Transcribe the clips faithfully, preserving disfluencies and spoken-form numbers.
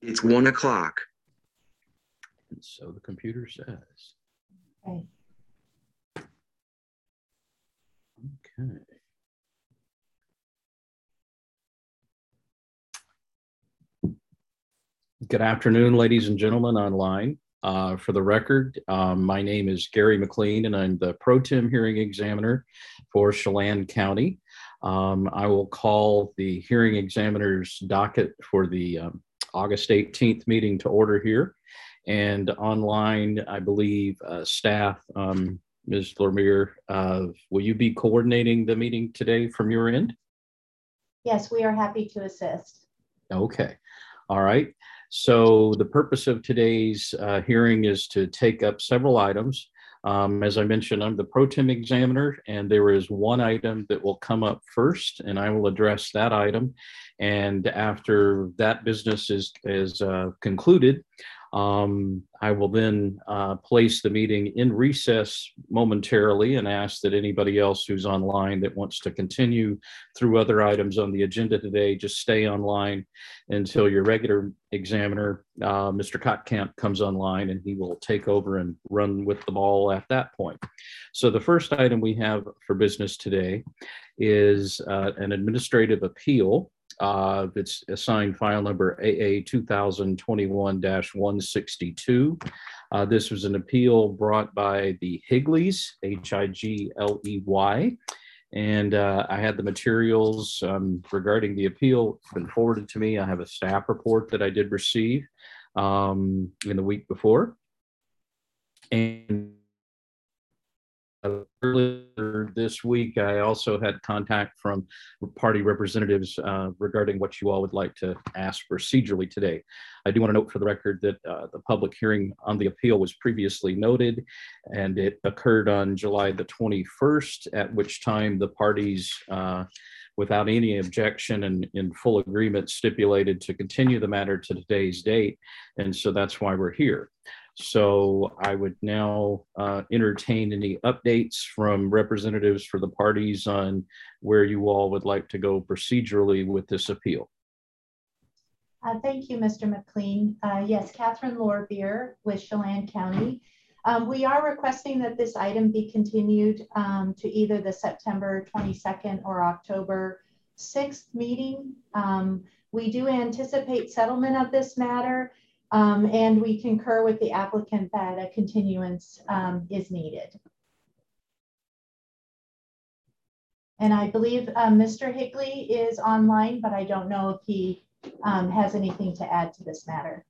It's one o'clock. And so the computer says. Okay. Okay. Good afternoon, ladies and gentlemen online. Uh, for the record, um, my name is Gary McLean, and I'm the pro tem hearing examiner for Chelan County. Um, I will call the hearing examiner's docket for the um, August eighteenth meeting to order here. And online, I believe uh, staff, um, Miz Lermere, uh, will you be coordinating the meeting today from your end? Yes, we are happy to assist. Okay. All right. So the purpose of today's uh, hearing is to take up several items. Um, as I mentioned, I'm the pro tem examiner, and there is one item that will come up first, and I will address that item. And after that business is, is uh, concluded, um, I will then uh, place the meeting in recess momentarily and ask that anybody else who's online that wants to continue through other items on the agenda today, just stay online until your regular examiner, uh, Mister Kottkamp, comes online, and he will take over and run with the ball at that point. So the first item we have for business today is uh, an administrative appeal. Uh, it's assigned file number A A two thousand twenty-one dash one sixty-two. Uh, this was an appeal brought by the Higleys, H I G L E Y. And uh, I had the materials um, regarding the appeal been forwarded to me. I have a staff report that I did receive um, in the week before. And earlier this week, I also had contact from party representatives uh, regarding what you all would like to ask procedurally today. I do want to note for the record that uh, the public hearing on the appeal was previously noted, and it occurred on July the twenty-first, at which time the parties, uh, without any objection and in full agreement, stipulated to continue the matter to today's date. And so that's why we're here. So I would now uh, entertain any updates from representatives for the parties on where you all would like to go procedurally with this appeal. Uh, thank you, Mister McLean. Uh, yes, Catherine Lorbeer with Chelan County. Um, we are requesting that this item be continued um, to either the September twenty-second or October sixth meeting. Um, we do anticipate settlement of this matter. Um, and we concur with the applicant that a continuance um, is needed. And I believe uh, Mister Higley is online, but I don't know if he um, has anything to add to this matter.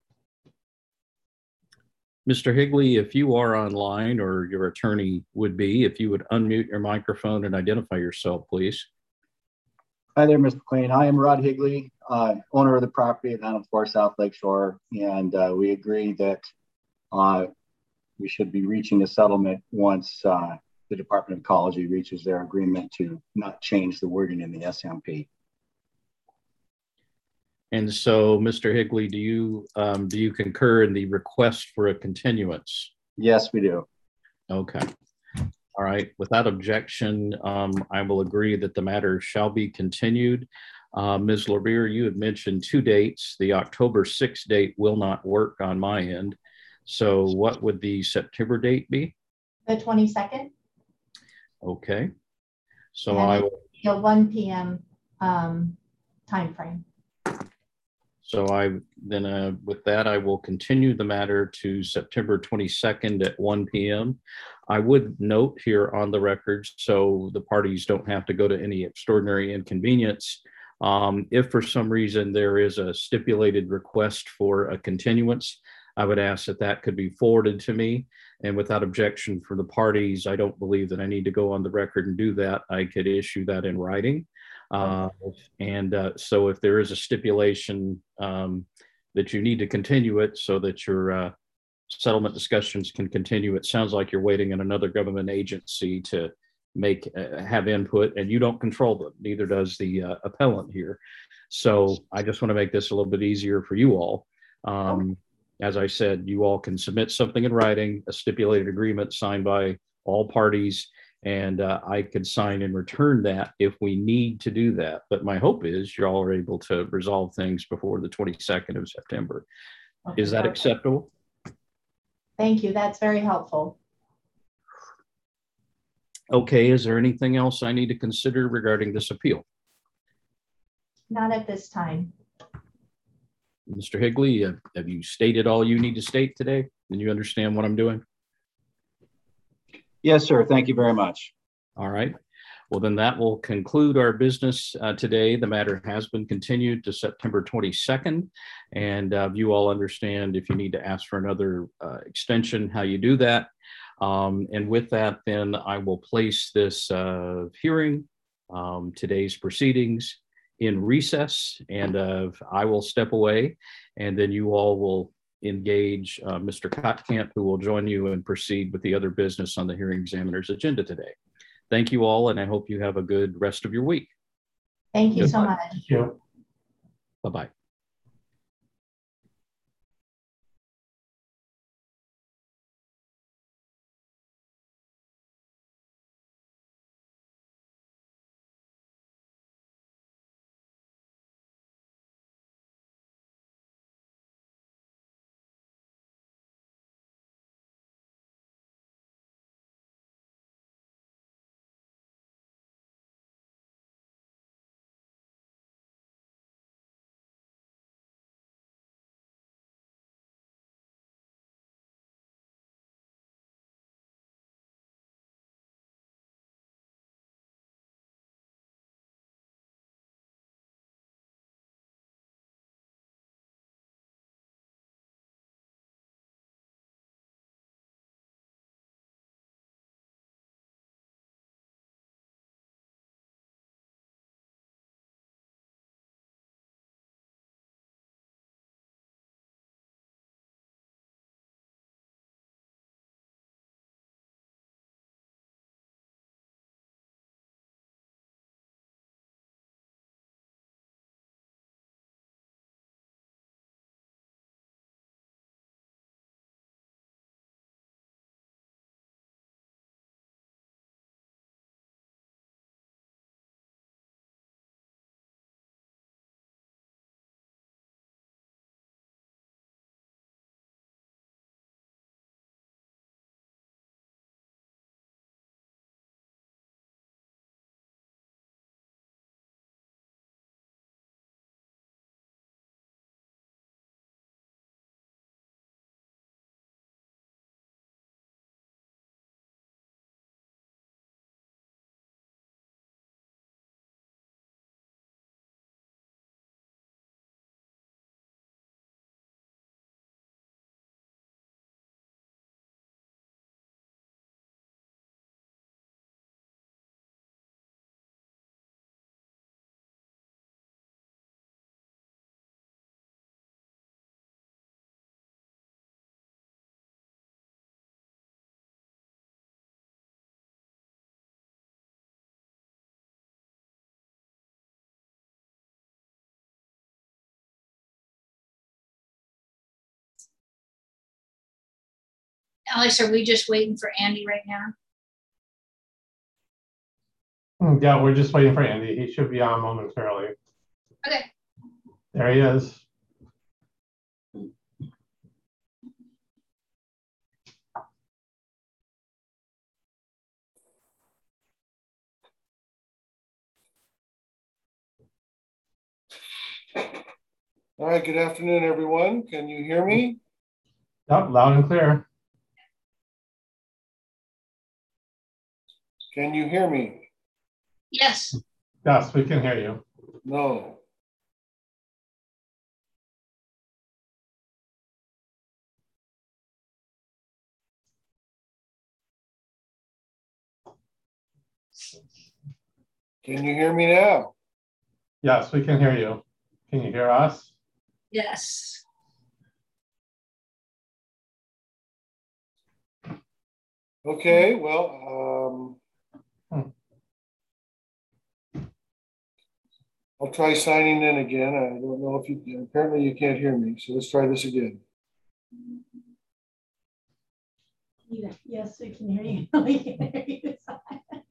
Mister Higley, if you are online, or your attorney would be, if you would unmute your microphone and identify yourself, please. Hi there, Mister McLean. I am Rod Higley, uh, owner of the property at nine oh four South Lakeshore, and uh, we agree that uh, we should be reaching a settlement once uh, the Department of Ecology reaches their agreement to not change the wording in the S M P. And so, Mister Higley, do you um, do you concur in the request for a continuance? Yes, we do. Okay. All right. Without objection, um, I will agree that the matter shall be continued. Uh, Miz Lorbeer, you had mentioned two dates. The October sixth date will not work on my end. So what would the September date be? The twenty-second. Okay. So and I will. A one P M um, time frame. So I then uh, with that, I will continue the matter to September twenty-second at one P M I would note here on the record, so the parties don't have to go to any extraordinary inconvenience. Um, if for some reason there is a stipulated request for a continuance, I would ask that that could be forwarded to me. And without objection for the parties, I don't believe that I need to go on the record and do that. I could issue that in writing. Uh, and uh, so if there is a stipulation um, that you need to continue it so that your uh, settlement discussions can continue, it sounds like you're waiting on another government agency to make uh, have input, and you don't control them. Neither does the uh, appellant here. So I just want to make this a little bit easier for you all. Um, as I said, you all can submit something in writing, a stipulated agreement signed by all parties, and uh, I could sign and return that if we need to do that. But my hope is you're all able to resolve things before the twenty-second of September. Okay, is that perfect. acceptable? Thank you. That's very helpful. Okay, is there anything else I need to consider regarding this appeal? Not at this time. Mister Higley, have, have you stated all you need to state today? And you understand what I'm doing? Yes, sir. Thank you very much. All right. Well, then that will conclude our business uh, today. The matter has been continued to September twenty-second. And uh, you all understand if you need to ask for another uh, extension, how you do that. Um, and with that, then I will place this uh, hearing, um, today's proceedings, in recess, and uh, I will step away, and then you all will engage uh, Mister Kotkamp, who will join you and proceed with the other business on the hearing examiner's agenda today. Thank you all, and I hope you have a good rest of your week. Thank you Goodbye. so much. Thank you. Bye-bye. Alex, are we just waiting for Andy right now? Mm, Yeah, we're just waiting for Andy. He should be on momentarily. Okay. There he is. All right, good afternoon, everyone. Can you hear me? Yep, loud and clear. Can you hear me? Yes. Yes, we can hear you. No. Can you hear me now? Yes, we can hear you. Can you hear us? Yes. Okay, well, um, I'll try signing in again. I don't know if you, apparently you can't hear me, so let's try this again. Yes, we can hear you. We can hear you.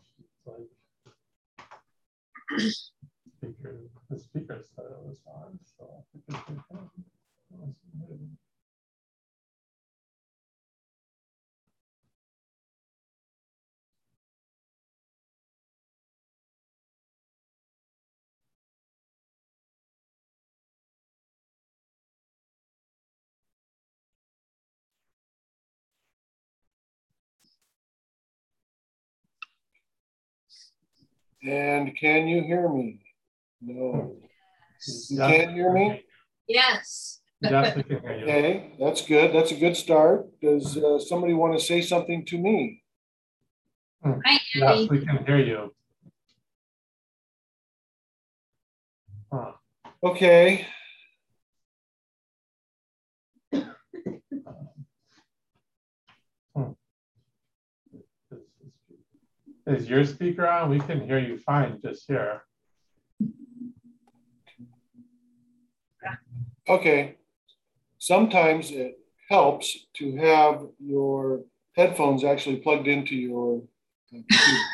Speaker, the speaker said it was on, so. I think it's okay. And can you hear me? No. You Yeah. can't hear me? Yes. Yes, we can hear you. Okay, that's good. That's a good start. Does uh, somebody want to say something to me? Hi, Yes, Andy. we can hear you. Huh. Okay. Hmm. Is your speaker on? We can hear you fine just here. Okay. Sometimes it helps to have your headphones actually plugged into your uh, computer.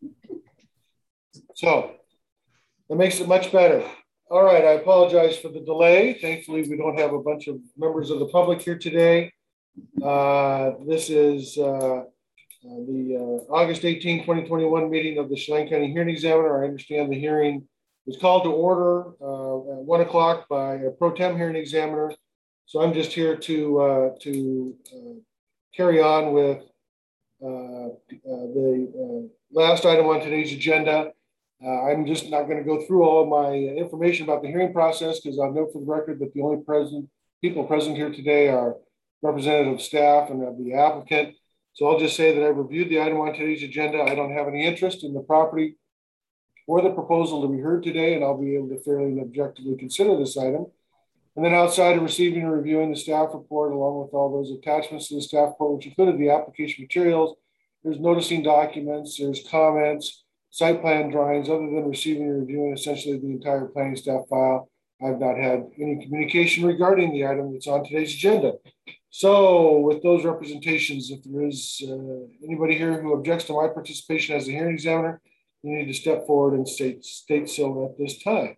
So that makes it much better. All right, I apologize for the delay. Thankfully, we don't have a bunch of members of the public here today. Uh, this is uh, Uh, the uh, August eighteenth, twenty twenty-one meeting of the Chelan County Hearing Examiner. I understand the hearing was called to order uh, at one o'clock by a pro tem hearing examiner. So I'm just here to uh, to uh, carry on with uh, uh, the uh, last item on today's agenda. Uh, I'm just not going to go through all of my information about the hearing process because I'll note for the record that the only present people present here today are representative staff and of the applicant. So I'll just say that I've reviewed the item on today's agenda. I don't have any interest in the property or the proposal to be heard today, and I'll be able to fairly and objectively consider this item. And then outside of receiving and reviewing the staff report, along with all those attachments to the staff report, which included the application materials, there's noticing documents, there's comments, site plan drawings. Other than receiving and reviewing essentially the entire planning staff file, I've not had any communication regarding the item that's on today's agenda. So with those representations, if there is uh, anybody here who objects to my participation as a hearing examiner, you need to step forward and state, state so at this time.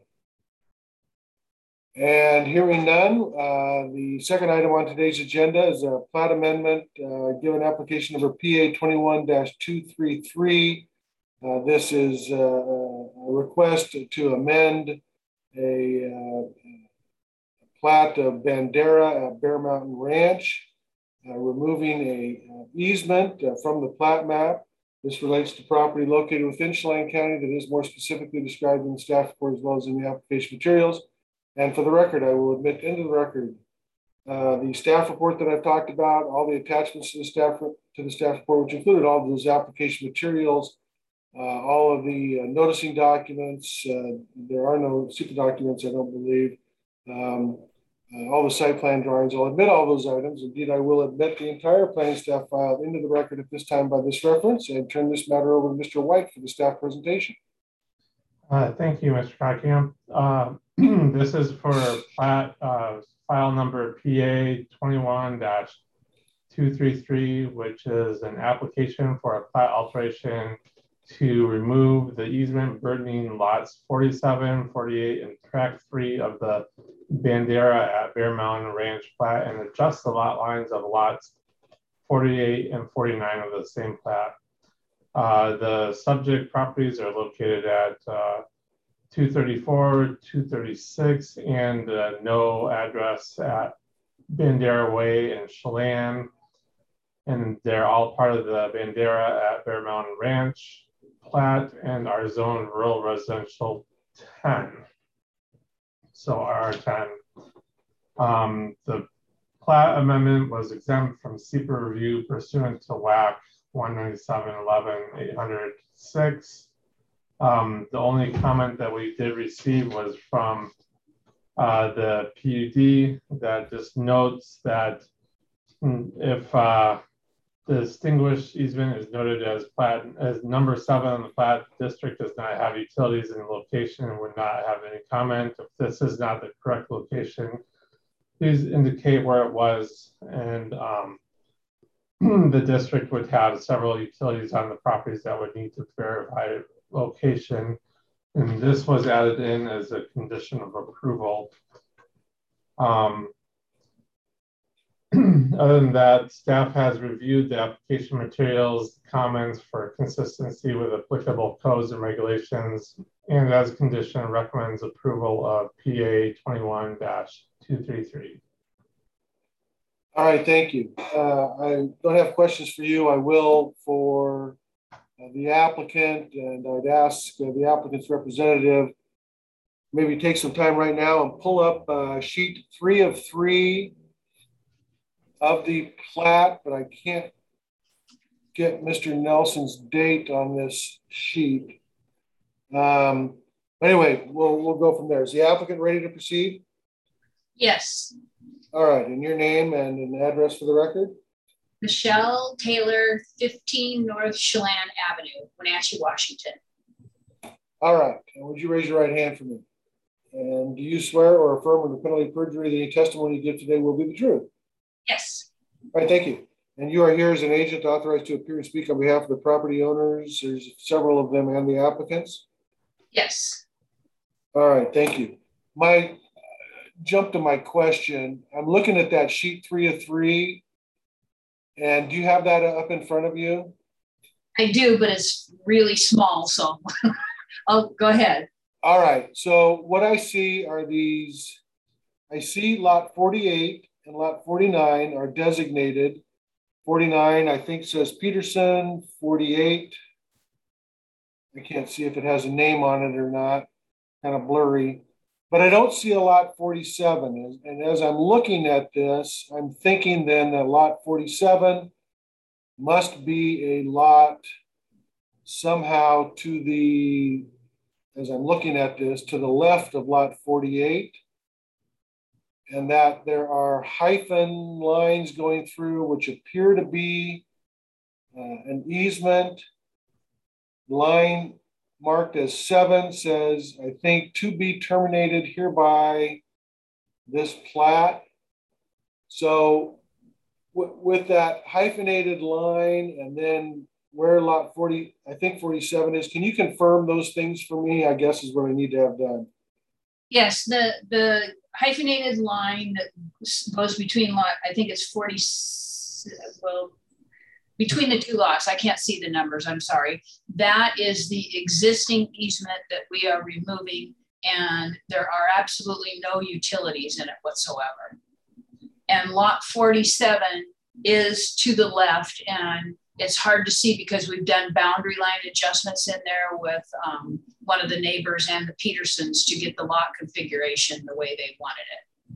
And hearing none, uh, the second item on today's agenda is a plat amendment, uh, given application number P A twenty-one dash two thirty-three. Uh, this is uh, a request to amend a uh, plat of Bandera at Bear Mountain Ranch, uh, removing a uh, easement uh, from the plat map. This relates to property located within Chelan County that is more specifically described in the staff report as well as in the application materials. And for the record, I will admit into the record, uh, the staff report that I've talked about, all the attachments to the staff to the staff report, which included all of those application materials, uh, all of the uh, noticing documents. Uh, there are no super documents, I don't believe. Um, Uh, all the site plan drawings. I'll admit all those items. Indeed, I will admit the entire planning staff file into the record at this time by this reference and turn this matter over to Mister White for the staff presentation. Uh, thank you, Mister Cockingham. Uh, this is for plat, uh, file number P A twenty-one dash two thirty-three, which is an application for a plat alteration to remove the easement burdening lots forty-seven, forty-eight, and tract three of the Bandera at Bear Mountain Ranch plat and adjust the lot lines of lots forty-eight and forty-nine of the same plat. Uh, the subject properties are located at uh, two thirty-four, two thirty-six, and uh, no address at Bandera Way and Chelan. And they're all part of the Bandera at Bear Mountain Ranch plat and our zone rural residential ten. So R ten. Um, the plat amendment was exempt from secret review pursuant to W A C one ninety-seven eleven eight hundred six. Um, the only comment that we did receive was from uh, the P U D that just notes that if uh, the distinguished easement is noted as plat as number seven on the plat, district does not have utilities in the location and would not have any comment. If this is not the correct location, please indicate where it was. And um, the district would have several utilities on the properties that would need to verify location. And this was added in as a condition of approval. Um, other than that, staff has reviewed the application materials, comments for consistency with applicable codes and regulations, and as a condition recommends approval of P A twenty-one dash two thirty-three. All right, thank you. Uh, I don't have questions for you. I will for uh, the applicant, and I'd ask uh, the applicant's representative maybe take some time right now and pull up uh, sheet three of three of the plat, but I can't get Mister Nelson's date on this sheet. Um, anyway, we'll, we'll go from there. Is the applicant ready to proceed? Yes. All right, and your name and an address for the record? Michelle Taylor, fifteen North Chelan Avenue, Wenatchee, Washington. All right, and would you raise your right hand for me? And do you swear or affirm under penalty of perjury that any testimony you give today will be the truth? Yes. All right, thank you. And you are here as an agent authorized to appear and speak on behalf of the property owners. There's several of them and the applicants. Yes. All right, thank you. My jump to my question. I'm looking at that sheet three of three. And do you have that up in front of you? I do, but it's really small. So I'll go ahead. All right. So what I see are these, I see lot forty-eight and lot forty-nine are designated. forty-nine, I think, says Peterson. forty-eight, I can't see if it has a name on it or not, kind of blurry. But I don't see a lot forty-seven. And as I'm looking at this, I'm thinking then that lot forty-seven must be a lot somehow to the, as I'm looking at this, to the left of lot forty-eight. And that there are hyphen lines going through which appear to be uh, an easement. Line marked as seven says, I think, to be terminated hereby this plat. So with that hyphenated line and then where lot forty, I think forty-seven is, can you confirm those things for me? I guess is what I need to have done. Yes, the, the hyphenated line that goes between lot, I think it's forty, well, between the two lots, I can't see the numbers, I'm sorry. That is the existing easement that we are removing, and there are absolutely no utilities in it whatsoever. And lot forty-seven is to the left, and it's hard to see because we've done boundary line adjustments in there with um, one of the neighbors and the Petersons to get the lot configuration the way they wanted it.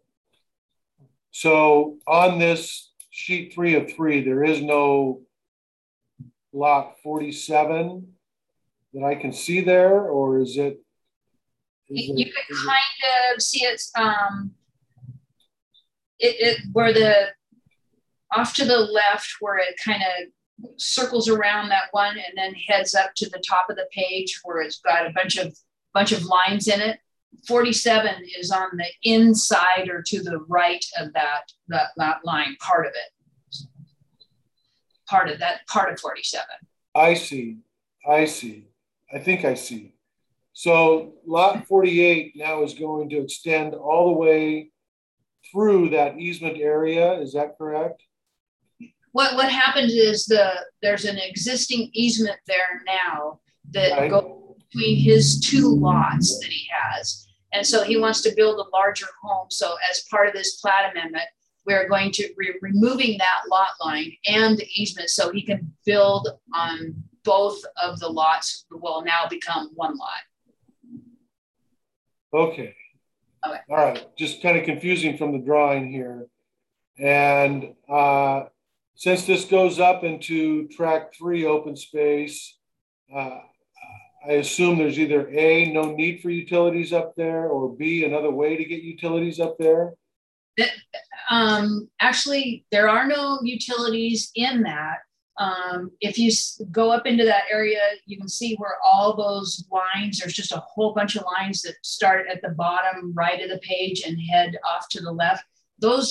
So on this sheet three of three, there is no lot forty-seven that I can see there, or is it? Is you it, can kind of see it, um, it, it where the, off to the left where it kind of circles around that one and then heads up to the top of the page where it's got a bunch of bunch of lines in it. forty-seven is on the inside or to the right of that, that, that line, part of it. Part of that, part of forty-seven. I see, I see. I think I see. So lot forty-eight now is going to extend all the way through that easement area. Is that correct? What, what happens is the there's an existing easement there now that right. goes between his two lots that he has. And so he wants to build a larger home. So as part of this plat amendment, we're going to be removing that lot line and the easement so he can build on both of the lots will now become one lot. Okay. Okay. All right. Just kind of confusing from the drawing here. And uh, since this goes up into track three open space, uh, I assume there's either A, no need for utilities up there, or B, another way to get utilities up there? Um, actually, there are no utilities in that. Um, if you go up into that area, you can see where all those lines, there's just a whole bunch of lines that start at the bottom right of the page and head off to the left. Those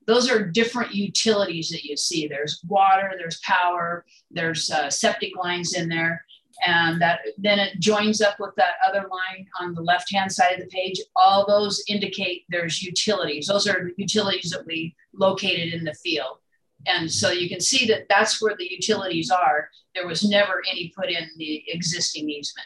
those are different utilities that you see. There's water, there's power, there's uh, septic lines in there. And that then it joins up with that other line on the left-hand side of the page. All those indicate there's utilities. Those are utilities that we located in the field. And so you can see that that's where the utilities are. There was never any put in the existing easement.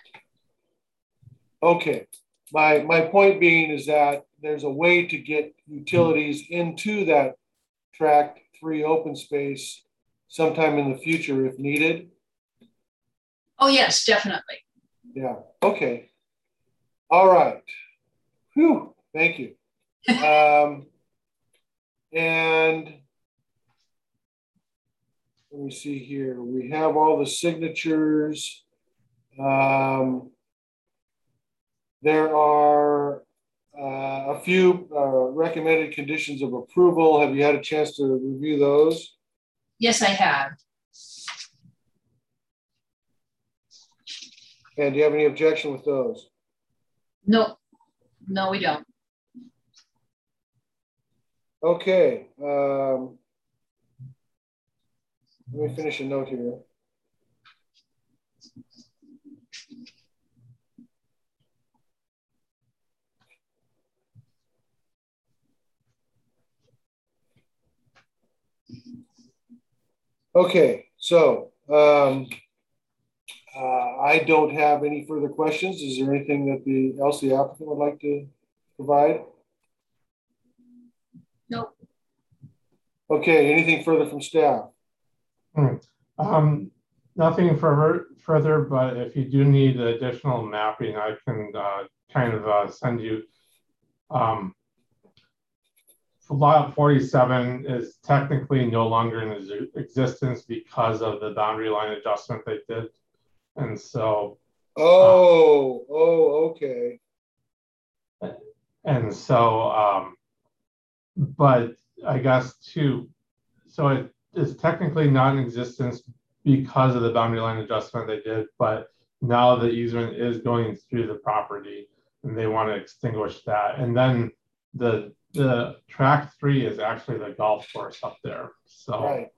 Okay. My, my point being is that there's a way to get utilities into that tract three open space sometime in the future if needed. Oh, yes, definitely. Yeah. Okay. All right. Whew. Thank you. Um, and let me see here. We have all the signatures. Um, there are uh, a few uh, recommended conditions of approval. Have you had a chance to review those? Yes, I have. And do you have any objection with those? No, no, we don't. Okay. Um, let me finish a note here. Okay, so um, uh, I don't have any further questions. Is there anything that the else the applicant would like to provide? No. Okay, anything further from staff? Hmm. Um, nothing further, further, but if you do need additional mapping, I can uh, kind of uh, send you. Um, Lot forty-seven is technically no longer in existence because of the boundary line adjustment they did. And so. Oh, uh, oh, okay. And so, um, but I guess too, so it is technically not in existence because of the boundary line adjustment they did, but now the easement is going through the property and they want to extinguish that. And then the the track three is actually the golf course up there. So right.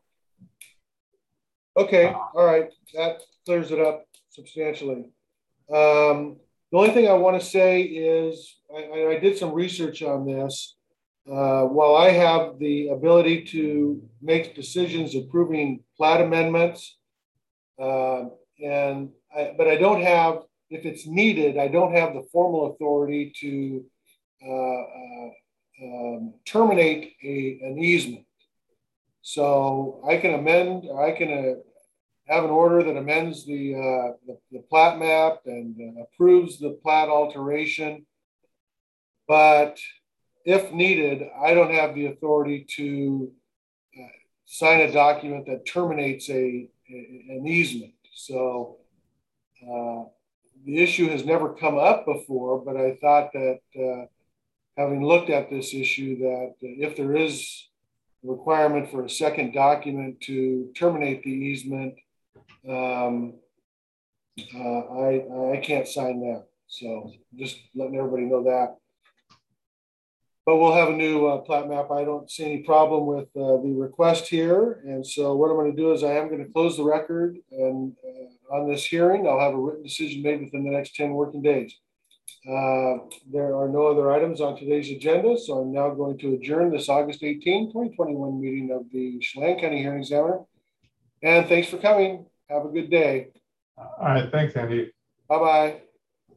Okay, uh, all right. That clears it up substantially. Um, the only thing I want to say is I, I did some research on this. Uh, while I have the ability to make decisions approving plat amendments, uh, and I, but I don't have, if it's needed, I don't have the formal authority to uh, uh, um, terminate a, an easement. So I can amend, I can uh, have an order that amends the, uh, the, the plat map and uh, approves the plat alteration. But if needed, I don't have the authority to uh, sign a document that terminates a, a an easement. So uh, the issue has never come up before, but I thought that uh, having looked at this issue, that if there is a requirement for a second document to terminate the easement, um, uh, I, I can't sign that. So just letting everybody know that. But we'll have a new uh, plat map. I don't see any problem with uh, the request here. And so what I'm going to do is I am going to close the record. And uh, on this hearing, I'll have a written decision made within the next ten working days. Uh, there are no other items on today's agenda. So I'm now going to adjourn this August eighteenth, twenty twenty-one meeting of the Chelan County Hearing Examiner. And thanks for coming. Have a good day. All right. Thanks, Andy. Bye-bye.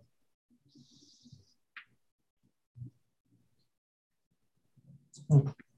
Hmm.